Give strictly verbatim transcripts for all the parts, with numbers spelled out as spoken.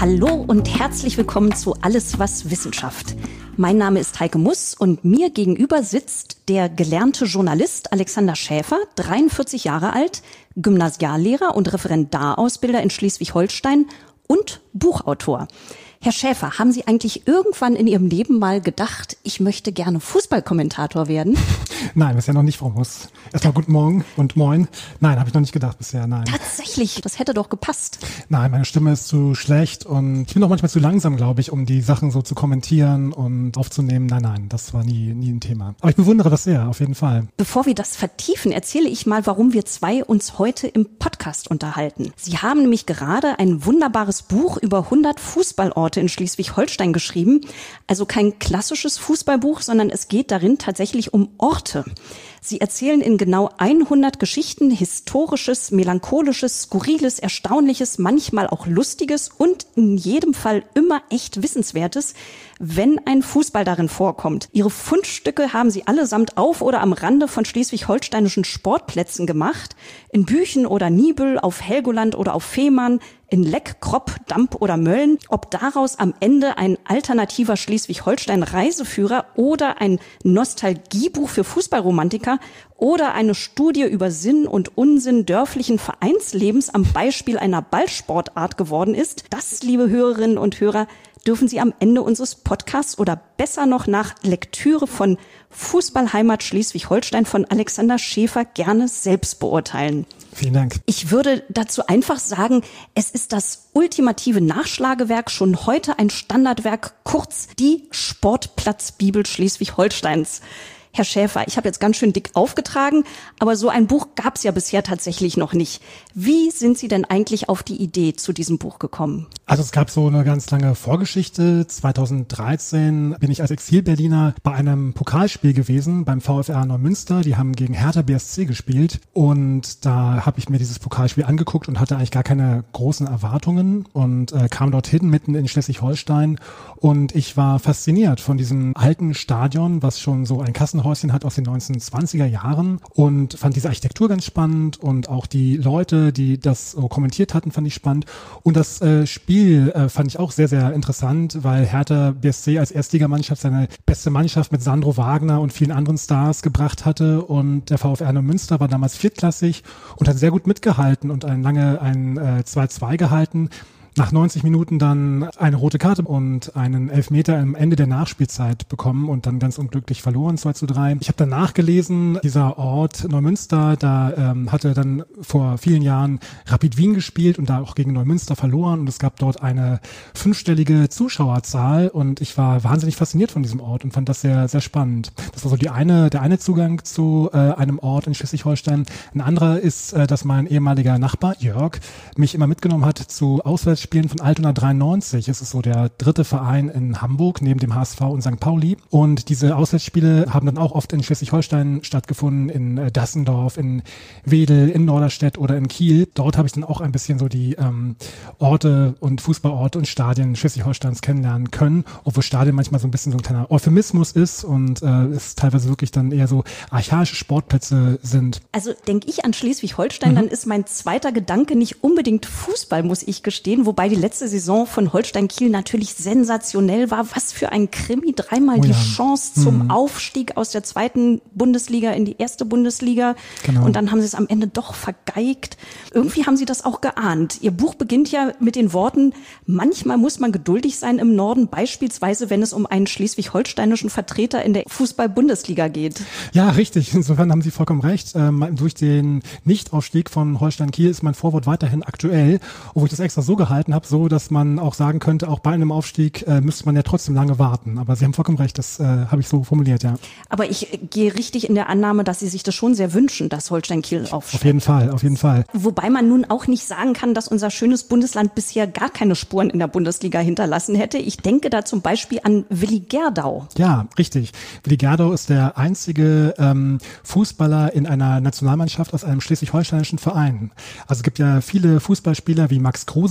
Hallo und herzlich willkommen zu Alles was Wissenschaft. Mein Name ist Heike Muss und mir gegenüber sitzt der gelernte Journalist Alexander Schäfer, dreiundvierzig Jahre alt, Gymnasiallehrer und Referendarausbilder in Schleswig-Holstein und Buchautor. Herr Schäfer, haben Sie eigentlich irgendwann in Ihrem Leben mal gedacht, ich möchte gerne Fußballkommentator werden? Nein, bisher noch nicht, Frau Muss. Erstmal guten Morgen und moin. Nein, habe ich noch nicht gedacht bisher, nein. Tatsächlich, das hätte doch gepasst. Nein, meine Stimme ist zu schlecht und ich bin auch manchmal zu langsam, glaube ich, um die Sachen so zu kommentieren und aufzunehmen. Nein, nein, das war nie, nie ein Thema. Aber ich bewundere das sehr, auf jeden Fall. Bevor wir das vertiefen, erzähle ich mal, warum wir zwei uns heute im Podcast unterhalten. Sie haben nämlich gerade ein wunderbares Buch über hundert Fußballorte in Schleswig-Holstein geschrieben. Also kein klassisches Fußballbuch, sondern es geht darin tatsächlich um Orte. Sie erzählen in genau hundert Geschichten Historisches, Melancholisches, Skurriles, Erstaunliches, manchmal auch Lustiges und in jedem Fall immer echt Wissenswertes, wenn ein Fußball darin vorkommt. Ihre Fundstücke haben sie allesamt auf oder am Rande von schleswig-holsteinischen Sportplätzen gemacht, in Büchen oder Nibel, auf Helgoland oder auf Fehmarn, in Leck, Kropp, Damp oder Mölln, ob daraus am Ende ein alternativer Schleswig-Holstein-Reiseführer oder ein Nostalgiebuch für Fußballromantiker oder eine Studie über Sinn und Unsinn dörflichen Vereinslebens am Beispiel einer Ballsportart geworden ist, das, liebe Hörerinnen und Hörer, dürfen Sie am Ende unseres Podcasts oder besser noch nach Lektüre von Fußballheimat Schleswig-Holstein von Alexander Schäfer gerne selbst beurteilen. Vielen Dank. Ich würde dazu einfach sagen, es ist das ultimative Nachschlagewerk, schon heute ein Standardwerk, kurz die Sportplatzbibel Schleswig-Holsteins. Herr Schäfer, ich habe jetzt ganz schön dick aufgetragen, aber so ein Buch gab es ja bisher tatsächlich noch nicht. Wie sind Sie denn eigentlich auf die Idee zu diesem Buch gekommen? Also es gab so eine ganz lange Vorgeschichte. zweitausenddreizehn bin ich als Exil-Berliner bei einem Pokalspiel gewesen, beim VfR Neumünster. Die haben gegen Hertha B S C gespielt und da habe ich mir dieses Pokalspiel angeguckt und hatte eigentlich gar keine großen Erwartungen und äh, kam dorthin mitten in Schleswig-Holstein und ich war fasziniert von diesem alten Stadion, was schon so ein Kassenhäuschen hat aus den neunzehnhundertzwanziger Jahren und fand diese Architektur ganz spannend und auch die Leute, die das so kommentiert hatten, fand ich spannend. Und das äh, Spiel äh, fand ich auch sehr, sehr interessant, weil Hertha B S C als Erstligamannschaft seine beste Mannschaft mit Sandro Wagner und vielen anderen Stars gebracht hatte und der VfR Neumünster war damals viertklassig und hat sehr gut mitgehalten und ein lange ein äh, zwei zwei gehalten. Nach neunzig Minuten dann eine rote Karte und einen Elfmeter am Ende der Nachspielzeit bekommen und dann ganz unglücklich verloren, zwei zu drei. Ich habe dann nachgelesen, dieser Ort Neumünster, da ähm, hatte dann vor vielen Jahren Rapid Wien gespielt und da auch gegen Neumünster verloren und es gab dort eine fünfstellige Zuschauerzahl und ich war wahnsinnig fasziniert von diesem Ort und fand das sehr, sehr spannend. Das war so die eine, der eine Zugang zu äh, einem Ort in Schleswig-Holstein. Ein anderer ist, äh, dass mein ehemaliger Nachbar Jörg mich immer mitgenommen hat zu Auswärts Spielen von Altona dreiundneunzig. Es ist so der dritte Verein in Hamburg neben dem H S V und Sankt Pauli. Und diese Auswärtsspiele haben dann auch oft in Schleswig-Holstein stattgefunden, in Dassendorf, in Wedel, in Norderstedt oder in Kiel. Dort habe ich dann auch ein bisschen so die ähm, Orte und Fußballorte und Stadien Schleswig-Holsteins kennenlernen können, obwohl Stadion manchmal so ein bisschen so ein kleiner Euphemismus ist und äh, es teilweise wirklich dann eher so archaische Sportplätze sind. Also denke ich an Schleswig-Holstein, mhm. dann ist mein zweiter Gedanke nicht unbedingt Fußball, muss ich gestehen, wobei die letzte Saison von Holstein Kiel natürlich sensationell war. Was für ein Krimi, dreimal oh ja. die Chance zum mhm. Aufstieg aus der zweiten Bundesliga in die erste Bundesliga. Genau. Und dann haben sie es am Ende doch vergeigt. Irgendwie haben sie das auch geahnt. Ihr Buch beginnt ja mit den Worten, manchmal muss man geduldig sein im Norden, beispielsweise wenn es um einen schleswig-holsteinischen Vertreter in der Fußball-Bundesliga geht. Ja, richtig. Insofern haben Sie vollkommen recht. Ähm, durch den Nichtaufstieg von Holstein Kiel ist mein Vorwort weiterhin aktuell, obwohl ich das extra so gehalten habe, so dass man auch sagen könnte, auch bei einem Aufstieg äh, müsste man ja trotzdem lange warten. Aber Sie haben vollkommen recht, das äh, habe ich so formuliert, ja. Aber ich äh, gehe richtig in der Annahme, dass Sie sich das schon sehr wünschen, dass Holstein Kiel aufsteigt. Auf jeden Fall, auf jeden Fall. Wobei man nun auch nicht sagen kann, dass unser schönes Bundesland bisher gar keine Spuren in der Bundesliga hinterlassen hätte. Ich denke da zum Beispiel an Willi Gerdau. Ja, richtig. Willi Gerdau ist der einzige ähm, Fußballer in einer Nationalmannschaft aus einem schleswig-holsteinischen Verein. Also es gibt ja viele Fußballspieler wie Max Kruse zum Beispiel, der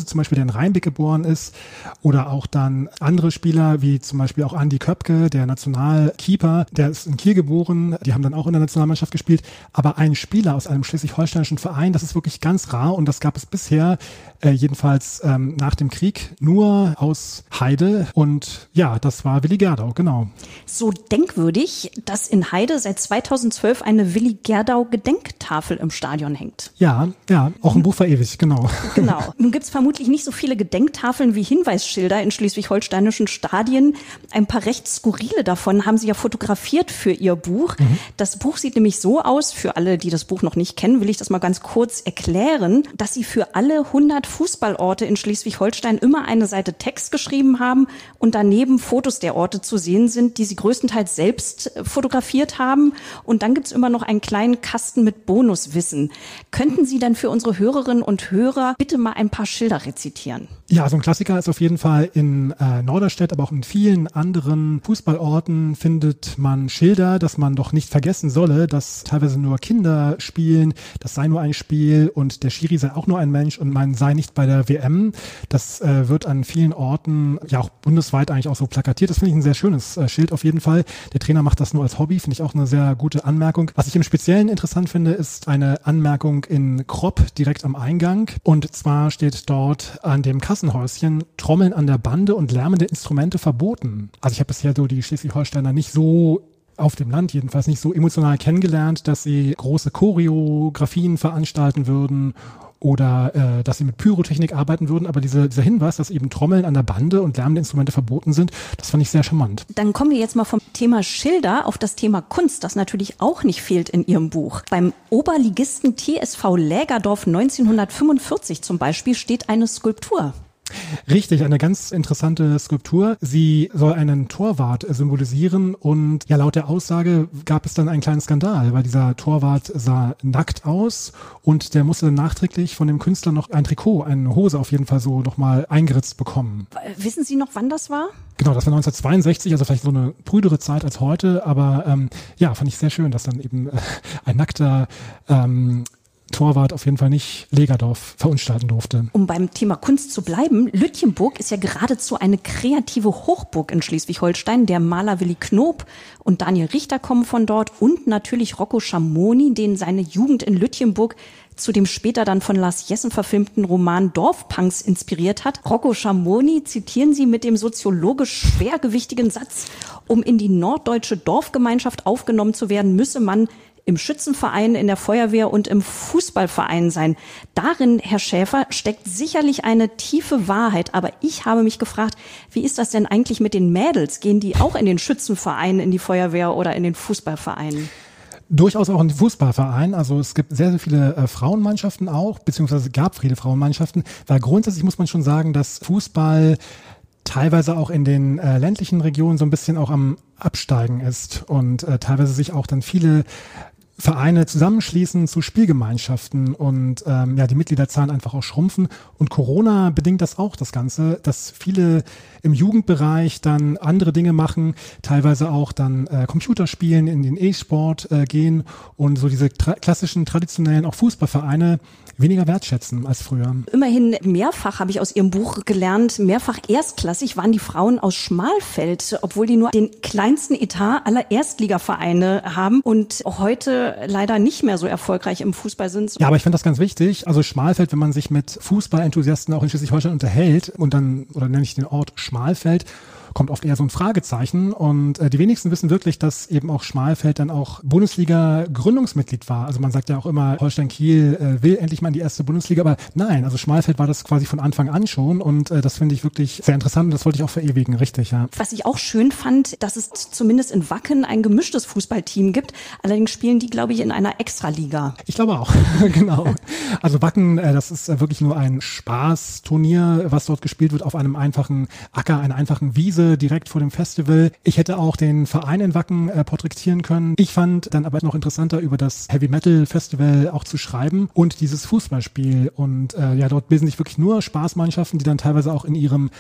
in Rheinbeck geboren ist. Oder auch dann andere Spieler, wie zum Beispiel auch Andi Köpke, der Nationalkeeper, der ist in Kiel geboren. Die haben dann auch in der Nationalmannschaft gespielt. Aber ein Spieler aus einem schleswig-holsteinischen Verein, das ist wirklich ganz rar und das gab es bisher, äh, jedenfalls ähm, nach dem Krieg, nur aus Heide. Und ja, das war Willi Gerdau, genau. So denkwürdig, dass in Heide seit zweitausendzwölf eine Willi Gerdau Gedenktafel im Stadion hängt. Ja, ja, auch ein Buch verewigt, genau. Genau. Nun gibt es vermutlich nicht so viele Gedenktafeln wie Hinweisschilder in schleswig-holsteinischen Stadien. Ein paar recht skurrile davon haben Sie ja fotografiert für Ihr Buch. Mhm. Das Buch sieht nämlich so aus, für alle, die das Buch noch nicht kennen, will ich das mal ganz kurz erklären, dass Sie für alle hundert Fußballorte in Schleswig-Holstein immer eine Seite Text geschrieben haben und daneben Fotos der Orte zu sehen sind, die Sie größtenteils selbst fotografiert haben. Und dann gibt es immer noch einen kleinen Kasten mit Bonuswissen. Könnten Sie dann für unsere Hörerinnen und Hörer bitte mal ein paar Schilder rezitieren? Ja, so ein Klassiker ist auf jeden Fall in äh, Norderstedt, aber auch in vielen anderen Fußballorten findet man Schilder, dass man doch nicht vergessen solle, dass teilweise nur Kinder spielen, das sei nur ein Spiel und der Schiri sei auch nur ein Mensch und man sei nicht bei der W M. Das äh, wird an vielen Orten, ja auch bundesweit eigentlich auch so plakatiert. Das finde ich ein sehr schönes äh, Schild auf jeden Fall. Der Trainer macht das nur als Hobby, finde ich auch eine sehr gute Anmerkung. Was ich im Speziellen interessant finde, ist eine Anmerkung in Kropp direkt am Eingang. Und zwar steht dort an dem Kassenhäuschen: Trommeln an der Bande und lärmende Instrumente verboten. Also ich habe bisher so die Schleswig-Holsteiner nicht so auf dem Land jedenfalls nicht so emotional kennengelernt, dass sie große Choreografien veranstalten würden oder äh, dass sie mit Pyrotechnik arbeiten würden. Aber diese, dieser Hinweis, dass eben Trommeln an der Bande und lärmende Instrumente verboten sind, das fand ich sehr charmant. Dann kommen wir jetzt mal vom Thema Schilder auf das Thema Kunst, das natürlich auch nicht fehlt in Ihrem Buch. Beim Oberligisten T S V Lägerdorf neunzehnhundertfünfundvierzig zum Beispiel steht eine Skulptur. Richtig, eine ganz interessante Skulptur. Sie soll einen Torwart symbolisieren und ja, laut der Aussage gab es dann einen kleinen Skandal, weil dieser Torwart sah nackt aus und der musste nachträglich von dem Künstler noch ein Trikot, eine Hose auf jeden Fall so nochmal eingeritzt bekommen. Wissen Sie noch, wann das war? Genau, das war neunzehnhundertzweiundsechzig, also vielleicht so eine prüdere Zeit als heute, aber ähm, ja, fand ich sehr schön, dass dann eben äh, ein nackter ähm, Torwart auf jeden Fall nicht Lägerdorf verunstalten durfte. Um beim Thema Kunst zu bleiben, Lütjenburg ist ja geradezu eine kreative Hochburg in Schleswig-Holstein. Der Maler Willi Knoop und Daniel Richter kommen von dort und natürlich Rocco Schamoni, den seine Jugend in Lütjenburg zu dem später dann von Lars Jessen verfilmten Roman Dorfpunks inspiriert hat. Rocco Schamoni zitieren Sie mit dem soziologisch schwergewichtigen Satz: Um in die norddeutsche Dorfgemeinschaft aufgenommen zu werden, müsse man im Schützenverein, in der Feuerwehr und im Fußballverein sein. Darin, Herr Schäfer, steckt sicherlich eine tiefe Wahrheit. Aber ich habe mich gefragt, wie ist das denn eigentlich mit den Mädels? Gehen die auch in den Schützenverein, in die Feuerwehr oder in den Fußballverein? Durchaus auch in den Fußballverein. Also es gibt sehr, sehr viele äh, Frauenmannschaften auch, beziehungsweise gab viele Frauenmannschaften. Weil grundsätzlich muss man schon sagen, dass Fußball teilweise auch in den äh, ländlichen Regionen so ein bisschen auch am Absteigen ist und äh, teilweise sich auch dann viele Vereine zusammenschließen zu Spielgemeinschaften und ähm, ja, die Mitgliederzahlen einfach auch schrumpfen. Und Corona bedingt das auch, das Ganze, dass viele im Jugendbereich dann andere Dinge machen, teilweise auch dann äh, Computerspielen, in den E-Sport äh, gehen und so diese tra- klassischen, traditionellen auch Fußballvereine weniger wertschätzen als früher. Immerhin mehrfach, habe ich aus Ihrem Buch gelernt, mehrfach erstklassig waren die Frauen aus Schmalfeld, obwohl die nur den kleinsten Etat aller Erstligavereine haben und heute leider nicht mehr so erfolgreich im Fußball sind. Ja, aber ich finde das ganz wichtig. Also Schmalfeld, wenn man sich mit Fußballenthusiasten auch in Schleswig-Holstein unterhält und dann, oder nenne ich den Ort Schmalfeld, kommt oft eher so ein Fragezeichen und äh, die wenigsten wissen wirklich, dass eben auch Schmalfeld dann auch Bundesliga-Gründungsmitglied war. Also man sagt ja auch immer, Holstein Kiel äh, will endlich mal in die erste Bundesliga, aber nein, also Schmalfeld war das quasi von Anfang an schon und äh, das finde ich wirklich sehr interessant und das wollte ich auch verewigen, richtig, ja. Was ich auch schön fand, dass es zumindest in Wacken ein gemischtes Fußballteam gibt, allerdings spielen die, glaube ich, in einer Extraliga. Ich glaube auch, genau. Also Wacken, äh, das ist äh, wirklich nur ein Spaßturnier, was dort gespielt wird auf einem einfachen Acker, einer einfachen Wiese, direkt vor dem Festival. Ich hätte auch den Verein in Wacken äh, porträtieren können. Ich fand dann aber noch interessanter, über das Heavy Metal Festival auch zu schreiben und dieses Fußballspiel. Und äh, ja, dort bilden sich wirklich nur Spaßmannschaften, die dann teilweise auch in ihrem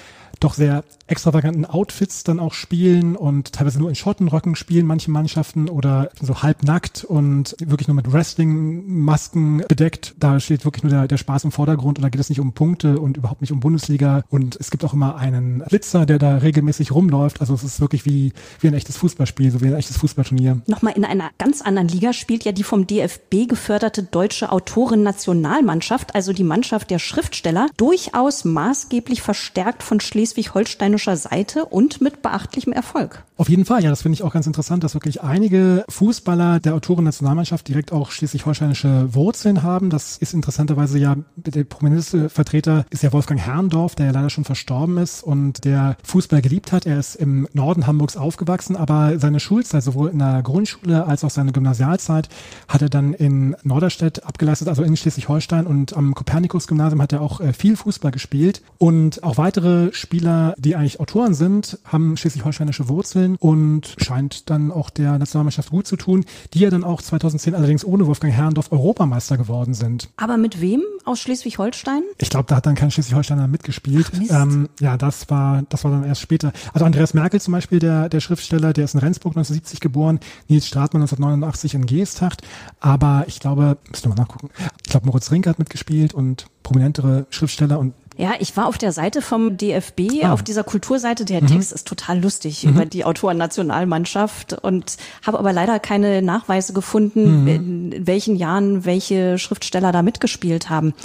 doch sehr extravaganten Outfits dann auch spielen und teilweise nur in Schottenröcken spielen manche Mannschaften oder so halbnackt und wirklich nur mit Wrestling-Masken bedeckt. Da steht wirklich nur der, der Spaß im Vordergrund und da geht es nicht um Punkte und überhaupt nicht um Bundesliga und es gibt auch immer einen Blitzer, der da regelmäßig rumläuft. Also es ist wirklich wie, wie ein echtes Fußballspiel, so wie ein echtes Fußballturnier. Nochmal in einer ganz anderen Liga spielt ja die vom D F B geförderte deutsche Autoren-Nationalmannschaft, also die Mannschaft der Schriftsteller, durchaus maßgeblich verstärkt von schleswig-holsteinischer Seite und mit beachtlichem Erfolg. Auf jeden Fall, ja, das finde ich auch ganz interessant, dass wirklich einige Fußballer der Autoren-Nationalmannschaft direkt auch schleswig-holsteinische Wurzeln haben. Das ist interessanterweise ja, der prominenteste Vertreter ist ja Wolfgang Herrndorf, der ja leider schon verstorben ist und der Fußball geliebt hat. Er ist im Norden Hamburgs aufgewachsen, aber seine Schulzeit, sowohl in der Grundschule als auch seine Gymnasialzeit, hat er dann in Norderstedt abgeleistet, also in Schleswig-Holstein, und am Kopernikus-Gymnasium hat er auch äh, viel Fußball gespielt. Und auch weitere Spieler, die eigentlich Autoren sind, haben schleswig-holsteinische Wurzeln und scheint dann auch der Nationalmannschaft gut zu tun, die ja dann auch zweitausendzehn allerdings ohne Wolfgang Herrndorf Europameister geworden sind. Aber mit wem aus Schleswig-Holstein? Ich glaube, da hat dann kein Schleswig-Holsteiner mitgespielt. Ach, ähm, ja, das war das war dann erst später. Also Andreas Merkel zum Beispiel, der der Schriftsteller, der ist in Rendsburg neunzehnhundertsiebzig geboren, Nils Stratmann neunzehnhundertneunundachtzig in Geesthacht. Aber ich glaube, müssen wir mal nachgucken, ich glaube, Moritz Rinke hat mitgespielt und prominentere Schriftsteller und Ja, ich war auf der Seite vom D F B, ah. auf dieser Kulturseite. Der mhm. Text ist total lustig mhm. über die Autoren-Nationalmannschaft und habe aber leider keine Nachweise gefunden, mhm. in welchen Jahren welche Schriftsteller da mitgespielt haben.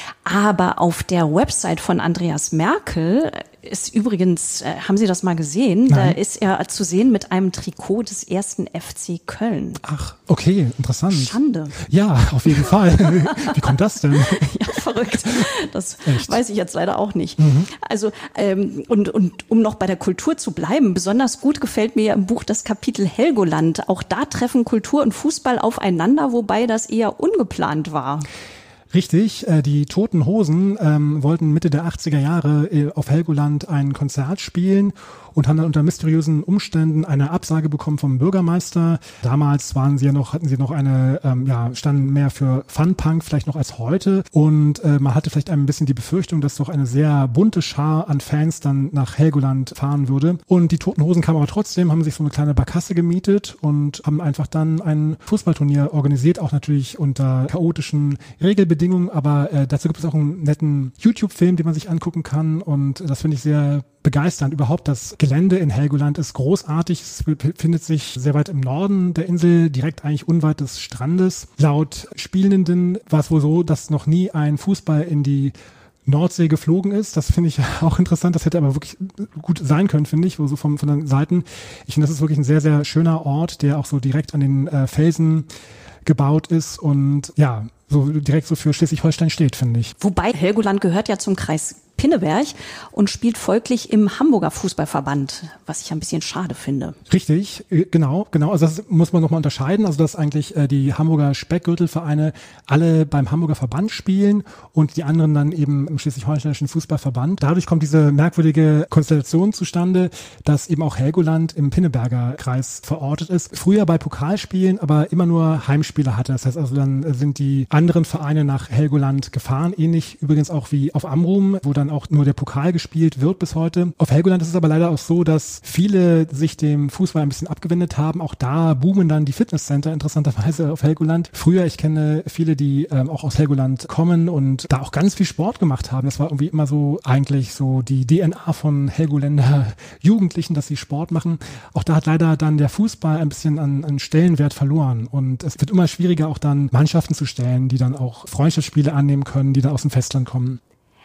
Aber auf der Website von Andreas Merkel ist übrigens, äh, haben Sie das mal gesehen? Nein. Da ist er zu sehen mit einem Trikot des ersten F C Köln. Ach, okay, interessant. Schande. Ja, auf jeden Fall. Wie kommt das denn? Ja, verrückt. Das Echt? weiß ich jetzt leider auch nicht. Mhm. Also, ähm, und, und um noch bei der Kultur zu bleiben, besonders gut gefällt mir ja im Buch das Kapitel Helgoland. Auch da treffen Kultur und Fußball aufeinander, wobei das eher ungeplant war. Richtig, äh, die Toten Hosen ähm, wollten Mitte der achtziger Jahre äh, auf Helgoland ein Konzert spielen und haben dann unter mysteriösen Umständen eine Absage bekommen vom Bürgermeister. Damals waren sie ja noch, hatten sie noch eine, ähm, ja, standen mehr für Funpunk vielleicht noch als heute und äh, man hatte vielleicht ein bisschen die Befürchtung, dass doch eine sehr bunte Schar an Fans dann nach Helgoland fahren würde. Und die Toten Hosen kamen aber trotzdem, haben sich so eine kleine Barkasse gemietet und haben einfach dann ein Fußballturnier organisiert, auch natürlich unter chaotischen Regelbedingungen. Aber äh, dazu gibt es auch einen netten YouTube-Film, den man sich angucken kann und das finde ich sehr begeisternd. Überhaupt das Gelände in Helgoland ist großartig. Es befindet sich sehr weit im Norden der Insel, direkt eigentlich unweit des Strandes. Laut Spielenden war es wohl so, dass noch nie ein Fußball in die Nordsee geflogen ist. Das finde ich auch interessant. Das hätte aber wirklich gut sein können, finde ich, wo so von, von den Seiten. Ich finde, das ist wirklich ein sehr, sehr schöner Ort, der auch so direkt an den äh, Felsen gebaut ist und ja, so direkt so für Schleswig-Holstein steht, finde ich. Wobei Helgoland gehört ja zum Kreis Pinneberg und spielt folglich im Hamburger Fußballverband, was ich ein bisschen schade finde. Richtig, genau, genau. Also das muss man nochmal unterscheiden. Also dass eigentlich äh, die Hamburger Speckgürtelvereine alle beim Hamburger Verband spielen und die anderen dann eben im Schleswig-Holsteinischen Fußballverband. Dadurch kommt diese merkwürdige Konstellation zustande, dass eben auch Helgoland im Pinneberger Kreis verortet ist. Früher bei Pokalspielen aber immer nur Heimspiele hatte. Das heißt also, dann sind die anderen Vereine nach Helgoland gefahren. Ähnlich übrigens auch wie auf Amrum, wo dann auch nur der Pokal gespielt wird bis heute. Auf Helgoland ist es aber leider auch so, dass viele sich dem Fußball ein bisschen abgewendet haben. Auch da boomen dann die Fitnesscenter interessanterweise auf Helgoland. Früher, ich kenne viele, die ähm, auch aus Helgoland kommen und da auch ganz viel Sport gemacht haben. Das war irgendwie immer so eigentlich so die D N A von Helgoländer Jugendlichen, dass sie Sport machen. Auch da hat leider dann der Fußball ein bisschen an, an Stellenwert verloren und es wird immer schwieriger, auch dann Mannschaften zu stellen, die dann auch Freundschaftsspiele annehmen können, die dann aus dem Festland kommen.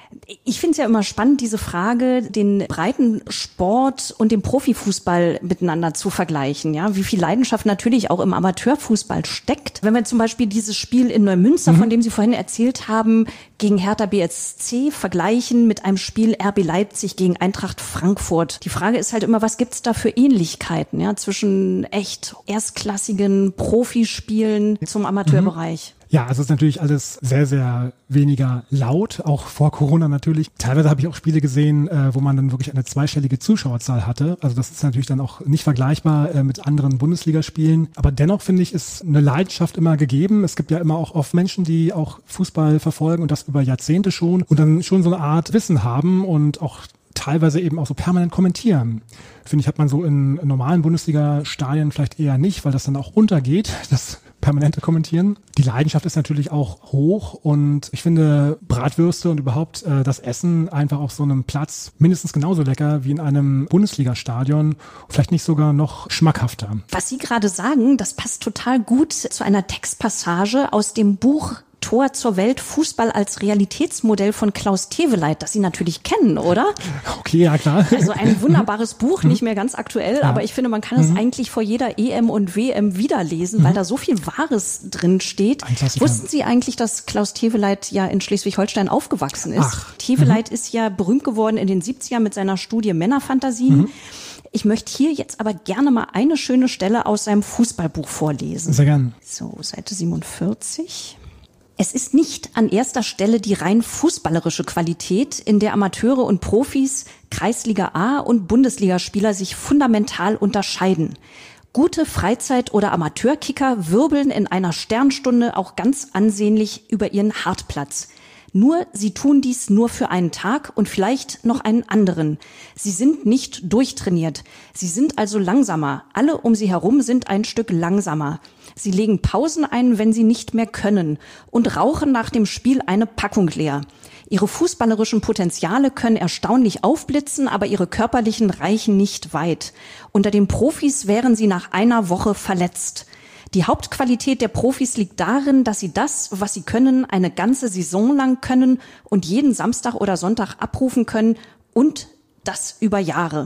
Ich finde es ja immer spannend, diese Frage, den Breitensport und den Profifußball miteinander zu vergleichen. Ja, wie viel Leidenschaft natürlich auch im Amateurfußball steckt. Wenn wir zum Beispiel dieses Spiel in Neumünster, mhm. von dem Sie vorhin erzählt haben, gegen Hertha B S C vergleichen mit einem Spiel R B Leipzig gegen Eintracht Frankfurt. Die Frage ist halt immer, was gibt's da für Ähnlichkeiten, ja, zwischen echt erstklassigen Profispielen zum Amateurbereich? Mhm. Ja, also es ist natürlich alles sehr, sehr weniger laut, auch vor Corona natürlich. Teilweise habe ich auch Spiele gesehen, äh, wo man dann wirklich eine zweistellige Zuschauerzahl hatte. Also das ist natürlich dann auch nicht vergleichbar äh, mit anderen Bundesligaspielen. Aber dennoch finde ich, ist eine Leidenschaft immer gegeben. Es gibt ja immer auch oft Menschen, die auch Fußball verfolgen und das über Jahrzehnte schon und dann schon so eine Art Wissen haben und auch teilweise eben auch so permanent kommentieren. Finde ich, hat man so in normalen Bundesliga-Stadien vielleicht eher nicht, weil das dann auch untergeht, das permanente Kommentieren. Die Leidenschaft ist natürlich auch hoch und ich finde Bratwürste und überhaupt äh, das Essen einfach auf so einem Platz mindestens genauso lecker wie in einem Bundesliga-Stadion, vielleicht nicht sogar noch schmackhafter. Was Sie gerade sagen, das passt total gut zu einer Textpassage aus dem Buch Tor zur Welt, Fußball als Realitätsmodell von Klaus Teweleit, das Sie natürlich kennen, oder? Okay, ja klar. Also ein wunderbares Buch, nicht mehr ganz aktuell, ja. Aber ich finde, man kann es mhm. eigentlich vor jeder E M und W M wiederlesen, mhm. weil da so viel Wahres drin steht. Wussten Sie eigentlich, dass Klaus Teweleit ja in Schleswig-Holstein aufgewachsen ist? Ach. Teweleit mhm. ist ja berühmt geworden in den siebzigern mit seiner Studie Männerfantasien. Mhm. Ich möchte hier jetzt aber gerne mal eine schöne Stelle aus seinem Fußballbuch vorlesen. Sehr gern. So, Seite siebenundvierzig. Es ist nicht an erster Stelle die rein fußballerische Qualität, in der Amateure und Profis, Kreisliga A und Bundesligaspieler sich fundamental unterscheiden. Gute Freizeit- oder Amateurkicker wirbeln in einer Sternstunde auch ganz ansehnlich über ihren Hartplatz. Nur, sie tun dies nur für einen Tag und vielleicht noch einen anderen. Sie sind nicht durchtrainiert. Sie sind also langsamer. Alle um sie herum sind ein Stück langsamer. Sie legen Pausen ein, wenn sie nicht mehr können und rauchen nach dem Spiel eine Packung leer. Ihre fußballerischen Potenziale können erstaunlich aufblitzen, aber ihre körperlichen reichen nicht weit. Unter den Profis wären sie nach einer Woche verletzt. Die Hauptqualität der Profis liegt darin, dass sie das, was sie können, eine ganze Saison lang können und jeden Samstag oder Sonntag abrufen können und das über Jahre.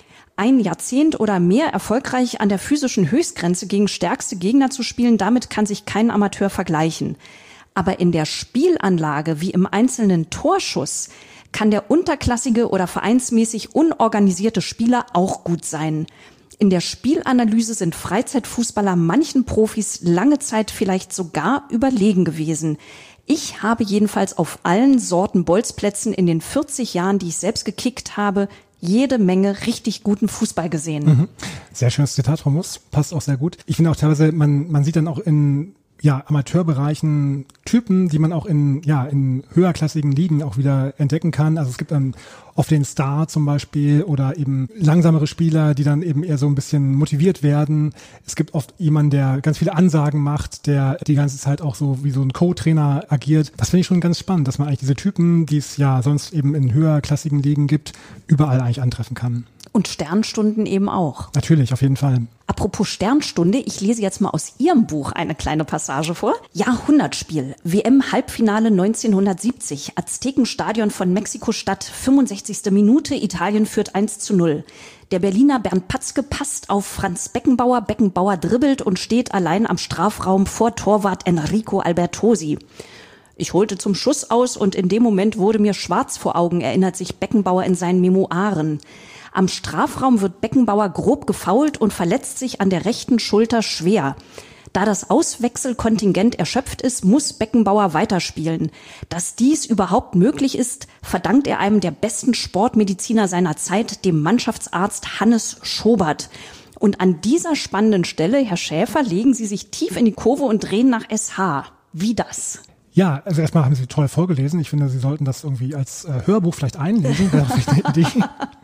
Ein Jahrzehnt oder mehr erfolgreich an der physischen Höchstgrenze gegen stärkste Gegner zu spielen, damit kann sich kein Amateur vergleichen. Aber in der Spielanlage wie im einzelnen Torschuss kann der unterklassige oder vereinsmäßig unorganisierte Spieler auch gut sein. In der Spielanalyse sind Freizeitfußballer manchen Profis lange Zeit vielleicht sogar überlegen gewesen. Ich habe jedenfalls auf allen Sorten Bolzplätzen in den vierzig Jahren, die ich selbst gekickt habe, jede Menge richtig guten Fußball gesehen. Mhm. Sehr schönes Zitat, Frau Muss. Passt auch sehr gut. Ich finde auch teilweise, man, man sieht dann auch in ja, Amateurbereichen Typen, die man auch in, ja, in höherklassigen Ligen auch wieder entdecken kann. Also es gibt dann oft den Star zum Beispiel oder eben langsamere Spieler, die dann eben eher so ein bisschen motiviert werden. Es gibt oft jemanden, der ganz viele Ansagen macht, der die ganze Zeit auch so wie so ein Co-Trainer agiert. Das finde ich schon ganz spannend, dass man eigentlich diese Typen, die es ja sonst eben in höherklassigen Ligen gibt, überall eigentlich antreffen kann. Und Sternstunden eben auch. Natürlich, auf jeden Fall. Apropos Sternstunde, ich lese jetzt mal aus Ihrem Buch eine kleine Passage vor. Jahrhundertspiel, W M-Halbfinale neunzehnhundertsiebzig, Aztekenstadion von Mexiko-Stadt, fünfundsechzigste Minute, Italien führt eins zu null. Der Berliner Bernd Patzke passt auf Franz Beckenbauer, Beckenbauer dribbelt und steht allein am Strafraum vor Torwart Enrico Albertosi. Ich holte zum Schuss aus und in dem Moment wurde mir schwarz vor Augen, erinnert sich Beckenbauer in seinen Memoiren. Am Strafraum wird Beckenbauer grob gefoult und verletzt sich an der rechten Schulter schwer. Da das Auswechselkontingent erschöpft ist, muss Beckenbauer weiterspielen. Dass dies überhaupt möglich ist, verdankt er einem der besten Sportmediziner seiner Zeit, dem Mannschaftsarzt Hannes Schobert. Und an dieser spannenden Stelle, Herr Schäfer, legen Sie sich tief in die Kurve und drehen nach S H. Wie das? Ja, also erstmal haben Sie toll vorgelesen. Ich finde, Sie sollten das irgendwie als äh, Hörbuch vielleicht einlesen. Wäre vielleicht eine Idee.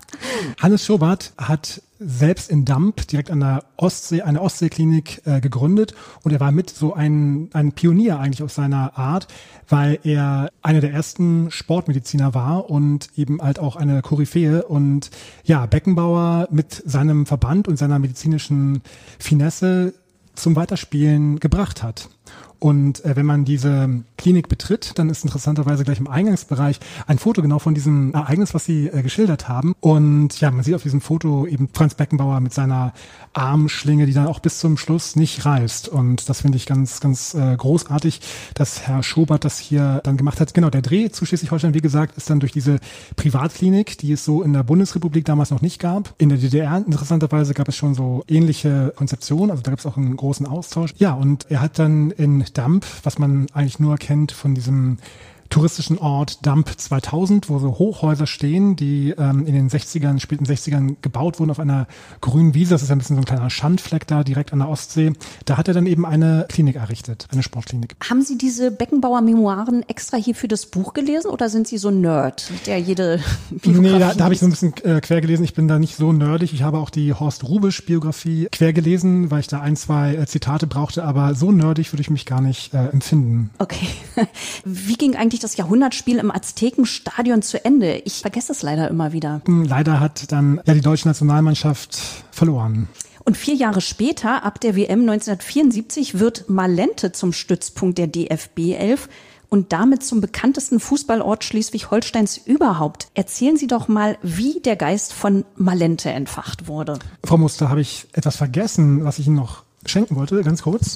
Hannes Schobert hat selbst in Damp direkt an der Ostsee eine Ostseeklinik äh, gegründet und er war mit so ein, ein Pionier eigentlich aus seiner Art, weil er einer der ersten Sportmediziner war und eben halt auch eine Koryphäe und ja, Beckenbauer mit seinem Verband und seiner medizinischen Finesse zum Weiterspielen gebracht hat. Und äh, wenn man diese Klinik betritt, dann ist interessanterweise gleich im Eingangsbereich ein Foto genau von diesem Ereignis, was Sie äh, geschildert haben. Und ja, man sieht auf diesem Foto eben Franz Beckenbauer mit seiner Armschlinge, die dann auch bis zum Schluss nicht reißt. Und das finde ich ganz, ganz äh, großartig, dass Herr Schobert das hier dann gemacht hat. Genau, der Dreh zu Schleswig-Holstein, wie gesagt, ist dann durch diese Privatklinik, die es so in der Bundesrepublik damals noch nicht gab. In der D D R interessanterweise gab es schon so ähnliche Konzeptionen, also da gab es auch einen großen Austausch. Ja, und er hat dann in Damp, was man eigentlich nur kennt von diesem touristischen Ort Damp zweitausend, wo so Hochhäuser stehen, die ähm, in den sechzigern, späten sechzigern gebaut wurden auf einer grünen Wiese. Das ist ein bisschen so ein kleiner Schandfleck da direkt an der Ostsee. Da hat er dann eben eine Klinik errichtet, eine Sportklinik. Haben Sie diese Beckenbauer-Memoiren extra hier für das Buch gelesen oder sind Sie so ein Nerd, der jede Biografie Nee, da, da habe ich so ein bisschen äh, quer gelesen. Ich bin da nicht so nerdig. Ich habe auch die Horst Rubisch-Biografie quer gelesen, weil ich da ein, zwei äh, Zitate brauchte. Aber so nerdig würde ich mich gar nicht äh, empfinden. Okay. Wie ging eigentlich das Jahrhundertspiel im Aztekenstadion zu Ende? Ich vergesse es leider immer wieder. Leider hat dann ja die deutsche Nationalmannschaft verloren. Und vier Jahre später, ab der W M neunzehnhundertvierundsiebzig, wird Malente zum Stützpunkt der D F B elf und damit zum bekanntesten Fußballort Schleswig-Holsteins überhaupt. Erzählen Sie doch mal, wie der Geist von Malente entfacht wurde. Frau Muster, habe ich etwas vergessen, was ich Ihnen noch schenken wollte, ganz kurz.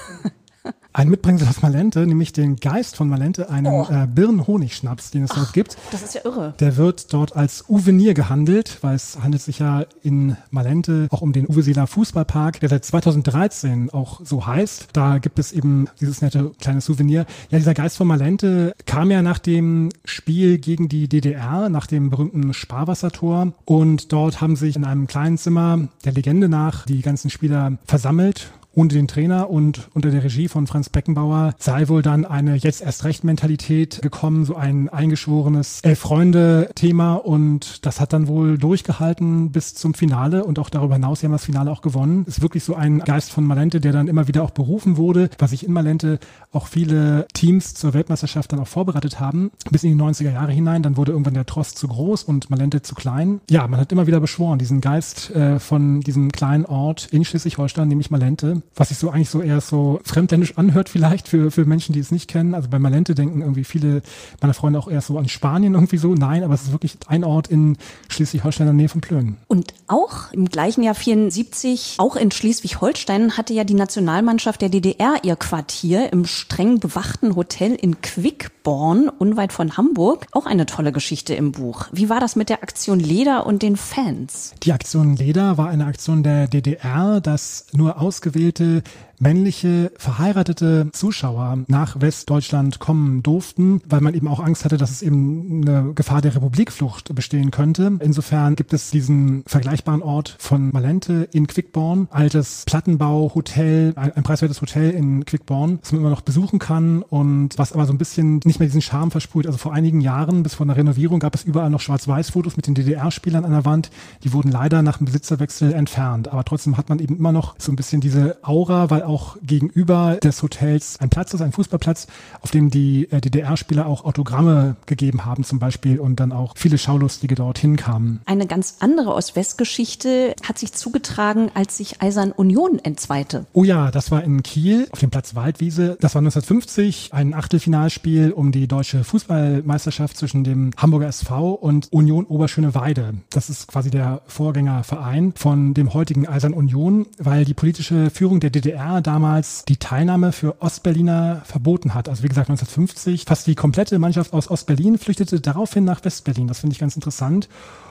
Ein Mitbringsel aus Malente, nämlich den Geist von Malente, einen oh. äh, Birnenhonigschnaps, den es Ach, dort gibt. Das ist ja irre. Der wird dort als Uvenir gehandelt, weil es handelt sich ja in Malente auch um den Uveseeler Fußballpark, der seit zweitausenddreizehn auch so heißt. Da gibt es eben dieses nette kleine Souvenir. Ja, dieser Geist von Malente kam ja nach dem Spiel gegen die D D R, nach dem berühmten Sparwassertor. Und dort haben sich in einem kleinen Zimmer der Legende nach die ganzen Spieler versammelt, ohne den Trainer, und unter der Regie von Franz Beckenbauer sei wohl dann eine Jetzt-erst-recht-Mentalität gekommen, so ein eingeschworenes Elf-Freunde-Thema, und das hat dann wohl durchgehalten bis zum Finale und auch darüber hinaus. Sie haben das Finale auch gewonnen. Ist wirklich so ein Geist von Malente, der dann immer wieder auch berufen wurde, was sich in Malente auch viele Teams zur Weltmeisterschaft dann auch vorbereitet haben, bis in die neunziger Jahre hinein. Dann wurde irgendwann der Trost zu groß und Malente zu klein. Ja, man hat immer wieder beschworen, diesen Geist äh, von diesem kleinen Ort in Schleswig-Holstein, nämlich Malente, was sich so eigentlich so eher so fremdländisch anhört vielleicht für für Menschen, die es nicht kennen. Also bei Malente denken irgendwie viele meiner Freunde auch eher so an Spanien irgendwie so. Nein, aber es ist wirklich ein Ort in Schleswig-Holstein in der Nähe von Plön. Und auch im gleichen Jahr vierundsiebzig, auch in Schleswig-Holstein, hatte ja die Nationalmannschaft der D D R ihr Quartier im streng bewachten Hotel in Quickborn, unweit von Hamburg. Auch eine tolle Geschichte im Buch. Wie war das mit der Aktion Leder und den Fans? Die Aktion Leder war eine Aktion der D D R, dass nur ausgewählte männliche, verheiratete Zuschauer nach Westdeutschland kommen durften, weil man eben auch Angst hatte, dass es eben eine Gefahr der Republikflucht bestehen könnte. Insofern gibt es diesen vergleichbaren Ort von Malente in Quickborn, altes Plattenbau-Hotel, ein, ein preiswertes Hotel in Quickborn, das man immer noch besuchen kann und was aber so ein bisschen nicht mehr diesen Charme versprüht. Also vor einigen Jahren, bis vor einer Renovierung, gab es überall noch Schwarz-Weiß-Fotos mit den D D R-Spielern an der Wand. Die wurden leider nach dem Besitzerwechsel entfernt. Aber trotzdem hat man eben immer noch so ein bisschen diese Aura, weil auch gegenüber des Hotels ein Platz ist, ein Fußballplatz, auf dem die äh, D D R-Spieler auch Autogramme gegeben haben zum Beispiel und dann auch viele Schaulustige dorthin kamen. Eine ganz andere Ost-West-Geschichte hat sich zugetragen, als sich Eisern Union entzweite. Oh ja, das war in Kiel auf dem Platz Waldwiese. Das war neunzehnhundertfünfzig, ein Achtelfinalspiel um die deutsche Fußballmeisterschaft zwischen dem Hamburger S V und Union Oberschöneweide. Das ist quasi der Vorgängerverein von dem heutigen Eisern Union, weil die politische Führung der D D R damals die Teilnahme für Ostberliner verboten hat. Also wie gesagt neunzehnhundertfünfzig, fast die komplette Mannschaft aus Ostberlin flüchtete daraufhin nach Westberlin. Das finde ich ganz interessant.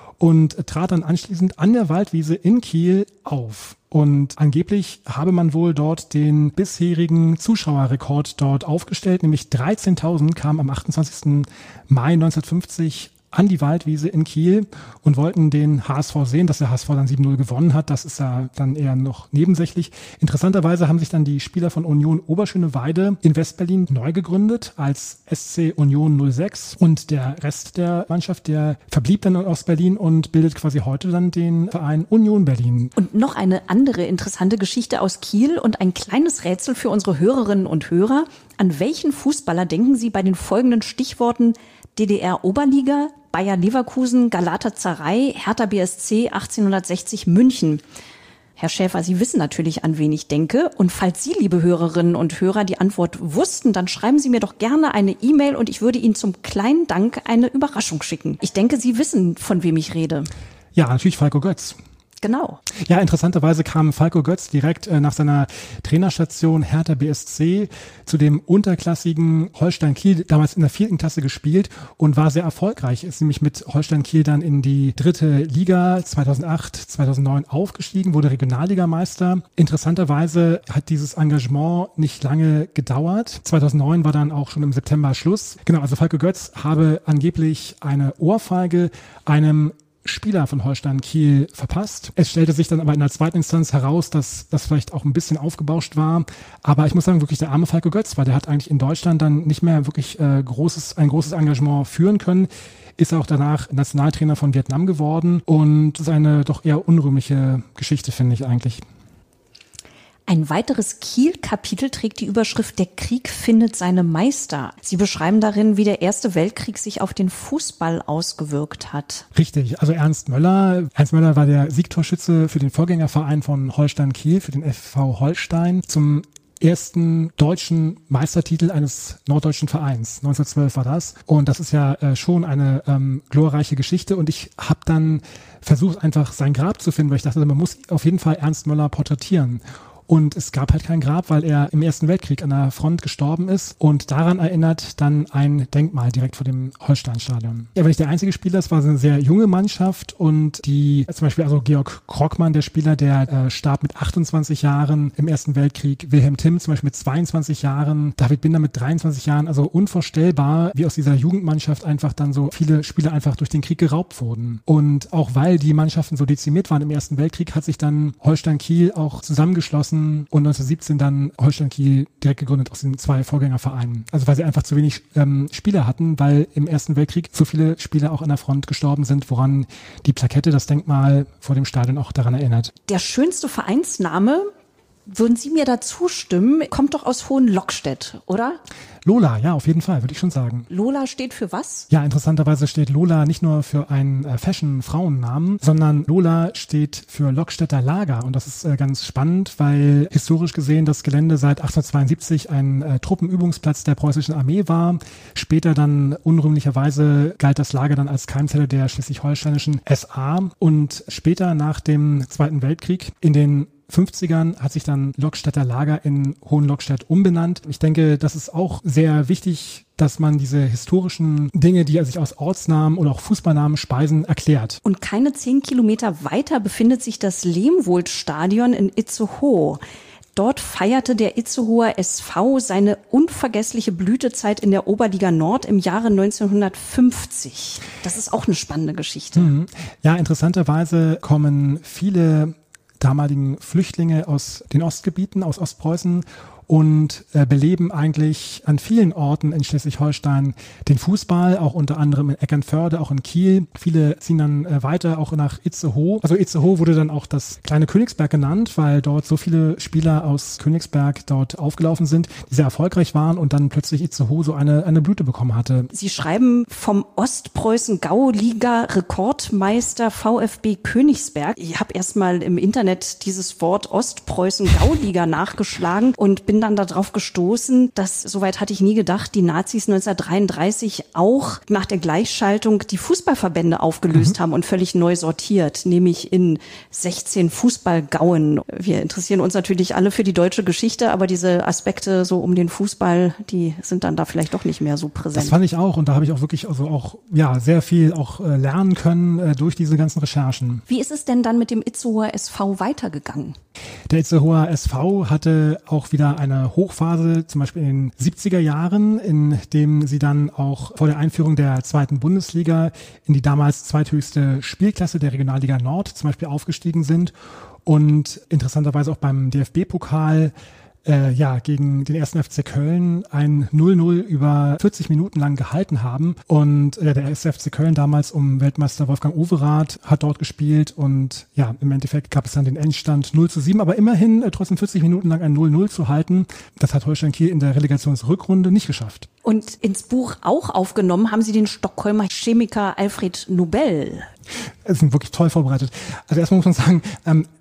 Und trat dann anschließend an der Waldwiese in Kiel auf. Und angeblich habe man wohl dort den bisherigen Zuschauerrekord dort aufgestellt, nämlich dreizehntausend kamen am achtundzwanzigsten Mai neunzehnhundertfünfzig an die Waldwiese in Kiel und wollten den H S V sehen, dass der H S V dann sieben null gewonnen hat. Das ist ja dann eher noch nebensächlich. Interessanterweise haben sich dann die Spieler von Union Oberschöneweide in Westberlin neu gegründet als S C Union null sechs und der Rest der Mannschaft, der verblieb dann in Ostberlin und bildet quasi heute dann den Verein Union Berlin. Und noch eine andere interessante Geschichte aus Kiel und ein kleines Rätsel für unsere Hörerinnen und Hörer. An welchen Fußballer denken Sie bei den folgenden Stichworten D D R-Oberliga, Bayer Leverkusen, Galatasaray, Hertha B S C, achtzehnhundertsechzig München? Herr Schäfer, Sie wissen natürlich, an wen ich denke. Und falls Sie, liebe Hörerinnen und Hörer, die Antwort wussten, dann schreiben Sie mir doch gerne eine E-Mail und ich würde Ihnen zum kleinen Dank eine Überraschung schicken. Ich denke, Sie wissen, von wem ich rede. Ja, natürlich Falco Götz. Genau. Ja, interessanterweise kam Falco Götz direkt äh, nach seiner Trainerstation Hertha B S C zu dem unterklassigen Holstein Kiel, damals in der vierten Klasse gespielt und war sehr erfolgreich. Ist nämlich mit Holstein Kiel dann in die dritte Liga zweitausendacht, zweitausendneun aufgestiegen, wurde Regionalligameister. Interessanterweise hat dieses Engagement nicht lange gedauert. zweitausendneun war dann auch schon im September Schluss. Genau, also Falco Götz habe angeblich eine Ohrfeige einem Spieler von Holstein Kiel verpasst. Es stellte sich dann aber in der zweiten Instanz heraus, dass das vielleicht auch ein bisschen aufgebauscht war. Aber ich muss sagen, wirklich der arme Falco Götz, weil der hat eigentlich in Deutschland dann nicht mehr wirklich äh, großes, ein großes Engagement führen können. Ist auch danach Nationaltrainer von Vietnam geworden und das ist eine doch eher unrühmliche Geschichte, finde ich eigentlich. Ein weiteres Kiel-Kapitel trägt die Überschrift "Der Krieg findet seine Meister". Sie beschreiben darin, wie der Erste Weltkrieg sich auf den Fußball ausgewirkt hat. Richtig, also Ernst Möller. Ernst Möller war der Siegtorschütze für den Vorgängerverein von Holstein Kiel, für den F V Holstein, zum ersten deutschen Meistertitel eines norddeutschen Vereins. neunzehnhundertzwölf war das. Und das ist ja äh, schon eine ähm, glorreiche Geschichte. Und ich habe dann versucht, einfach sein Grab zu finden, weil ich dachte, man muss auf jeden Fall Ernst Möller porträtieren. Und es gab halt kein Grab, weil er im Ersten Weltkrieg an der Front gestorben ist. Und daran erinnert dann ein Denkmal direkt vor dem Holsteinstadion. Er war nicht der einzige Spieler, es war eine sehr junge Mannschaft. Und die, zum Beispiel also Georg Krockmann, der Spieler, der äh, starb mit achtundzwanzig Jahren im Ersten Weltkrieg. Wilhelm Timm zum Beispiel mit zweiundzwanzig Jahren. David Binder mit dreiundzwanzig Jahren. Also unvorstellbar, wie aus dieser Jugendmannschaft einfach dann so viele Spieler einfach durch den Krieg geraubt wurden. Und auch weil die Mannschaften so dezimiert waren im Ersten Weltkrieg, hat sich dann Holstein Kiel auch zusammengeschlossen und neunzehnhundertsiebzehn dann Holstein Kiel direkt gegründet aus den zwei Vorgängervereinen. Also weil sie einfach zu wenig ähm, Spieler hatten, weil im Ersten Weltkrieg so viele Spieler auch an der Front gestorben sind, woran die Plakette, das Denkmal vor dem Stadion auch daran erinnert. Der schönste Vereinsname, würden Sie mir da zustimmen, kommt doch aus Hohenlockstedt, oder? Lola, ja, auf jeden Fall, würde ich schon sagen. Lola steht für was? Ja, interessanterweise steht Lola nicht nur für einen äh, Fashion-Frauennamen, sondern Lola steht für Lockstädter Lager. Und das ist äh, ganz spannend, weil historisch gesehen das Gelände seit achtzehnhundertzweiundsiebzig ein äh, Truppenübungsplatz der preußischen Armee war. Später dann unrühmlicherweise galt das Lager dann als Keimzelle der schleswig-holsteinischen S A. Und später nach dem Zweiten Weltkrieg in den fünfzigern hat sich dann Lockstädter Lager in Hohenlockstedt umbenannt. Ich denke, das ist auch sehr wichtig, dass man diese historischen Dinge, die sich aus Ortsnamen oder auch Fußballnamen speisen, erklärt. Und keine zehn Kilometer weiter befindet sich das Lehmwold-Stadion in Itzehoe. Dort feierte der Itzehoer S V seine unvergessliche Blütezeit in der Oberliga Nord im Jahre neunzehnhundertfünfzig. Das ist auch eine spannende Geschichte. Mhm. Ja, interessanterweise kommen viele damaligen Flüchtlinge aus den Ostgebieten, aus Ostpreußen und äh, beleben eigentlich an vielen Orten in Schleswig-Holstein den Fußball, auch unter anderem in Eckernförde, auch in Kiel. Viele ziehen dann äh, weiter auch nach Itzehoe. Also Itzehoe wurde dann auch das kleine Königsberg genannt, weil dort so viele Spieler aus Königsberg dort aufgelaufen sind, die sehr erfolgreich waren und dann plötzlich Itzehoe so eine, eine Blüte bekommen hatte. Sie schreiben vom Ostpreußen-Gauliga-Rekordmeister VfB Königsberg. Ich habe erstmal im Internet dieses Wort Ostpreußen-Gauliga nachgeschlagen und bin dann darauf gestoßen, dass, soweit hatte ich nie gedacht, die Nazis neunzehnhundertdreiunddreißig auch nach der Gleichschaltung die Fußballverbände aufgelöst mhm. haben und völlig neu sortiert, nämlich in sechzehn Fußballgauen. Wir interessieren uns natürlich alle für die deutsche Geschichte, aber diese Aspekte so um den Fußball, die sind dann da vielleicht doch nicht mehr so präsent. Das fand ich auch und da habe ich auch wirklich also auch ja sehr viel auch äh, lernen können äh, durch diese ganzen Recherchen. Wie ist es denn dann mit dem Itzehoer S V weitergegangen? Der Itzehoer S V hatte auch wieder eine Hochphase, zum Beispiel in den siebziger Jahren, in dem sie dann auch vor der Einführung der zweiten Bundesliga in die damals zweithöchste Spielklasse der Regionalliga Nord zum Beispiel aufgestiegen sind und interessanterweise auch beim D F B-Pokal äh, ja gegen den ersten F C Köln ein null null über vierzig Minuten lang gehalten haben. Und äh, der erste F C Köln damals um Weltmeister Wolfgang Overath hat dort gespielt und ja, im Endeffekt gab es dann den Endstand null zu sieben, aber immerhin äh, trotzdem vierzig Minuten lang ein null null zu halten. Das hat Holstein Kiel in der Relegationsrückrunde nicht geschafft. Und ins Buch auch aufgenommen haben Sie den Stockholmer Chemiker Alfred Nobel. Es sind wirklich toll vorbereitet. Also erstmal muss man sagen, ähm,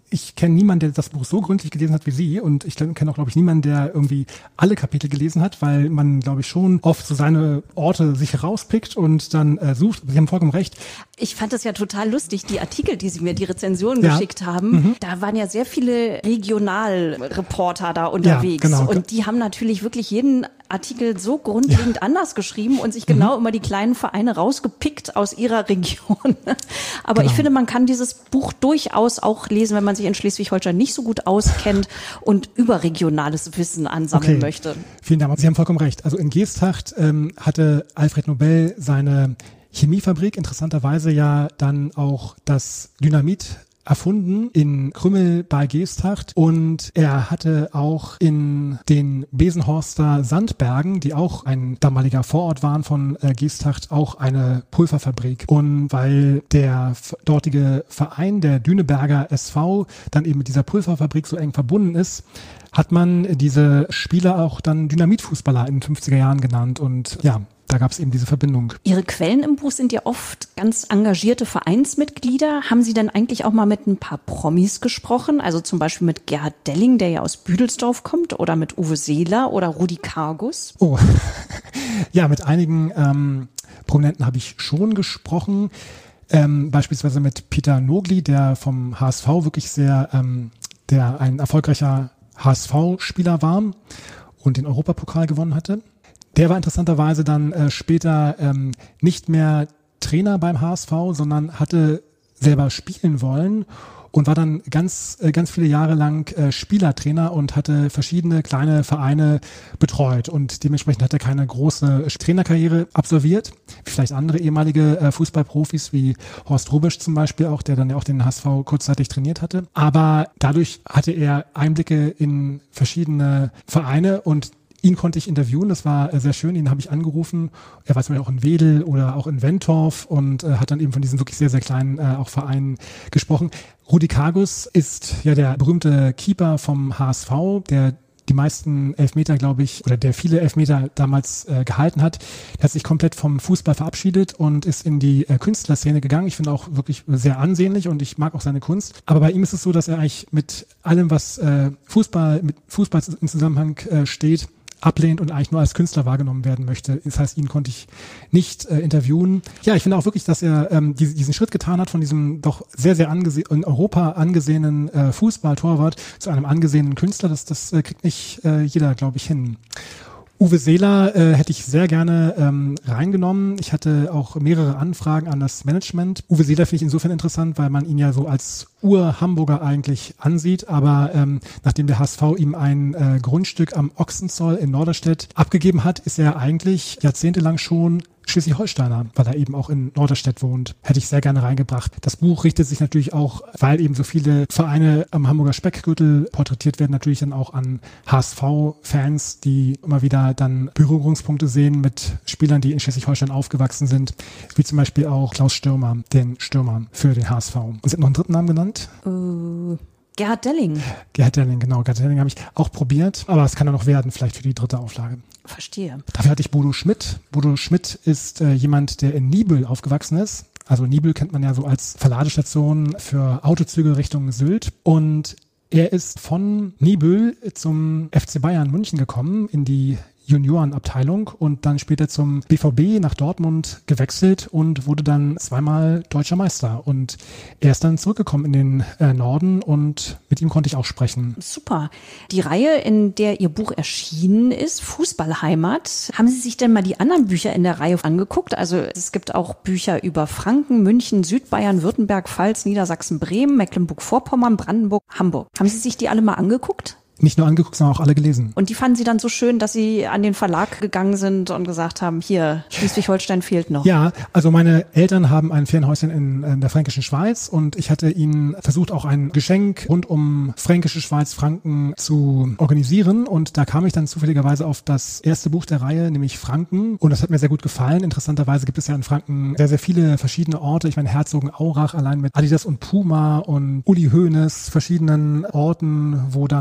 ich kenne niemanden, der das Buch so gründlich gelesen hat wie Sie und ich kenne auch, glaube ich, niemanden, der irgendwie alle Kapitel gelesen hat, weil man, glaube ich, schon oft so seine Orte sich rauspickt und dann äh, sucht. Sie haben vollkommen recht. Ich fand das ja total lustig, die Artikel, die Sie mir, die Rezensionen ja. geschickt haben. Mhm. Da waren ja sehr viele Regionalreporter da unterwegs. Ja, genau. Und die haben natürlich wirklich jeden Artikel so grundlegend ja. anders geschrieben und sich genau mhm. immer die kleinen Vereine rausgepickt aus ihrer Region. Aber genau. ich finde, man kann dieses Buch durchaus auch lesen, wenn man sich in Schleswig-Holstein nicht so gut auskennt und überregionales Wissen ansammeln okay. möchte. Vielen Dank. Sie haben vollkommen recht. Also in Geesthacht ähm, hatte Alfred Nobel seine Chemiefabrik interessanterweise ja dann auch das Dynamit erfunden in Krümmel bei Geesthacht und er hatte auch in den Besenhorster Sandbergen, die auch ein damaliger Vorort waren von äh, Geesthacht, auch eine Pulverfabrik. Und weil der f- dortige Verein, der Düneberger S V, dann eben mit dieser Pulverfabrik so eng verbunden ist, hat man diese Spieler auch dann Dynamitfußballer in den fünfziger Jahren genannt und ja, da gab es eben diese Verbindung. Ihre Quellen im Buch sind ja oft ganz engagierte Vereinsmitglieder. Haben Sie denn eigentlich auch mal mit ein paar Promis gesprochen? Also zum Beispiel mit Gerhard Delling, der ja aus Büdelsdorf kommt, oder mit Uwe Seeler oder Rudi Kargus? Oh, ja, mit einigen ähm, Prominenten habe ich schon gesprochen. Ähm, beispielsweise mit Peter Nogli, der vom H S V wirklich sehr, ähm, der ein erfolgreicher H S V-Spieler war und den Europapokal gewonnen hatte. Der war interessanterweise dann äh, später ähm, nicht mehr Trainer beim H S V, sondern hatte selber spielen wollen und war dann ganz äh, ganz viele Jahre lang äh, Spielertrainer und hatte verschiedene kleine Vereine betreut und dementsprechend hat er keine große Trainerkarriere absolviert, wie vielleicht andere ehemalige äh, Fußballprofis wie Horst Rubisch zum Beispiel auch, der dann ja auch den H S V kurzzeitig trainiert hatte. Aber dadurch hatte er Einblicke in verschiedene Vereine und ihn konnte ich interviewen, das war sehr schön, ihn habe ich angerufen. Er war zum Beispiel auch in Wedel oder auch in Wentorf und äh, hat dann eben von diesen wirklich sehr, sehr kleinen äh, auch Vereinen gesprochen. Rudi Kargus ist ja der berühmte Keeper vom H S V, der die meisten Elfmeter, glaube ich, oder der viele Elfmeter damals äh, gehalten hat. Der hat sich komplett vom Fußball verabschiedet und ist in die äh, Künstlerszene gegangen. Ich finde auch wirklich sehr ansehnlich und ich mag auch seine Kunst. Aber bei ihm ist es so, dass er eigentlich mit allem, was äh, Fußball, mit Fußball in Zusammenhang äh, steht, ablehnt und eigentlich nur als Künstler wahrgenommen werden möchte. Das heißt, ihn konnte ich nicht äh, interviewen. Ja, ich finde auch wirklich, dass er ähm, die, diesen Schritt getan hat von diesem doch sehr, sehr angese- in Europa angesehenen äh, Fußballtorwart zu einem angesehenen Künstler. Das, das äh, kriegt nicht äh, jeder, glaube ich, hin. Uwe Seeler äh, hätte ich sehr gerne ähm, reingenommen. Ich hatte auch mehrere Anfragen an das Management. Uwe Seeler finde ich insofern interessant, weil man ihn ja so als Ur-Hamburger eigentlich ansieht. Aber ähm, nachdem der H S V ihm ein äh, Grundstück am Ochsenzoll in Norderstedt abgegeben hat, ist er eigentlich jahrzehntelang schon Schleswig-Holsteiner, weil er eben auch in Norderstedt wohnt. Hätte ich sehr gerne reingebracht. Das Buch richtet sich natürlich auch, weil eben so viele Vereine am Hamburger Speckgürtel porträtiert werden, natürlich dann auch an H S V-Fans, die immer wieder dann Berührungspunkte sehen mit Spielern, die in Schleswig-Holstein aufgewachsen sind, wie zum Beispiel auch Klaus Stürmer, den Stürmer für den H S V. Und Sie haben noch einen dritten Namen genannt? Uh. Gerhard Delling. Gerhard Delling, genau. Gerhard Delling habe ich auch probiert, aber es kann ja noch werden, vielleicht für die dritte Auflage. Verstehe. Dafür hatte ich Bodo Schmidt. Bodo Schmidt ist äh, jemand, der in Niebüll aufgewachsen ist. Also Niebüll kennt man ja so als Verladestation für Autozüge Richtung Sylt. Und er ist von Niebüll zum F C Bayern München gekommen, in die Juniorenabteilung und dann später zum B V B nach Dortmund gewechselt und wurde dann zweimal deutscher Meister. Und er ist dann zurückgekommen in den äh, Norden und mit ihm konnte ich auch sprechen. Super. Die Reihe, in der Ihr Buch erschienen ist, Fußballheimat, haben Sie sich denn mal die anderen Bücher in der Reihe angeguckt? Also es gibt auch Bücher über Franken, München, Südbayern, Württemberg, Pfalz, Niedersachsen, Bremen, Mecklenburg-Vorpommern, Brandenburg, Hamburg. Haben Sie sich die alle mal angeguckt? Nicht nur angeguckt, sondern auch alle gelesen. Und die fanden Sie dann so schön, dass Sie an den Verlag gegangen sind und gesagt haben, hier, Schleswig-Holstein fehlt noch. Ja, also meine Eltern haben ein Ferienhäuschen in, in der Fränkischen Schweiz und ich hatte ihnen versucht, auch ein Geschenk rund um Fränkische Schweiz, Franken zu organisieren. Und da kam ich dann zufälligerweise auf das erste Buch der Reihe, nämlich Franken. Und das hat mir sehr gut gefallen. Interessanterweise gibt es ja in Franken sehr, sehr viele verschiedene Orte. Ich meine, Herzogenaurach allein mit Adidas und Puma und Uli Hoeneß, verschiedenen Orten, wo dann der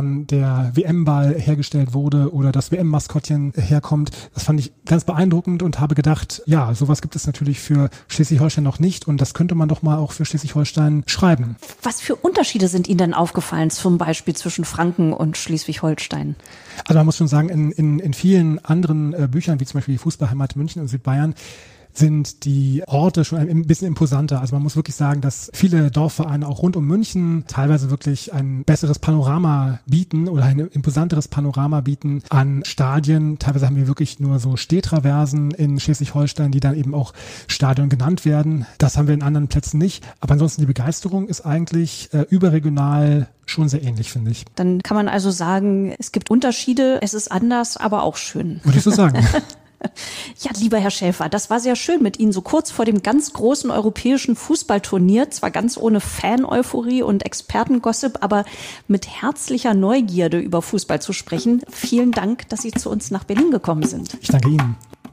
der W M-Ball hergestellt wurde oder das W M-Maskottchen herkommt. Das fand ich ganz beeindruckend und habe gedacht, ja, sowas gibt es natürlich für Schleswig-Holstein noch nicht und das könnte man doch mal auch für Schleswig-Holstein schreiben. Was für Unterschiede sind Ihnen denn aufgefallen, zum Beispiel zwischen Franken und Schleswig-Holstein? Also man muss schon sagen, in, in, in vielen anderen äh, Büchern, wie zum Beispiel die Fußballheimat München und Südbayern, sind die Orte schon ein bisschen imposanter. Also man muss wirklich sagen, dass viele Dorfvereine auch rund um München teilweise wirklich ein besseres Panorama bieten oder ein imposanteres Panorama bieten an Stadien. Teilweise haben wir wirklich nur so Stehtraversen in Schleswig-Holstein, die dann eben auch Stadion genannt werden. Das haben wir in anderen Plätzen nicht. Aber ansonsten die Begeisterung ist eigentlich äh, überregional schon sehr ähnlich, finde ich. Dann kann man also sagen, es gibt Unterschiede, es ist anders, aber auch schön. Würde ich so sagen. Ja, lieber Herr Schäfer, das war sehr schön mit Ihnen so kurz vor dem ganz großen europäischen Fußballturnier, zwar ganz ohne Fan-Euphorie und Expertengossip, aber mit herzlicher Neugierde über Fußball zu sprechen. Vielen Dank, dass Sie zu uns nach Berlin gekommen sind. Ich danke Ihnen.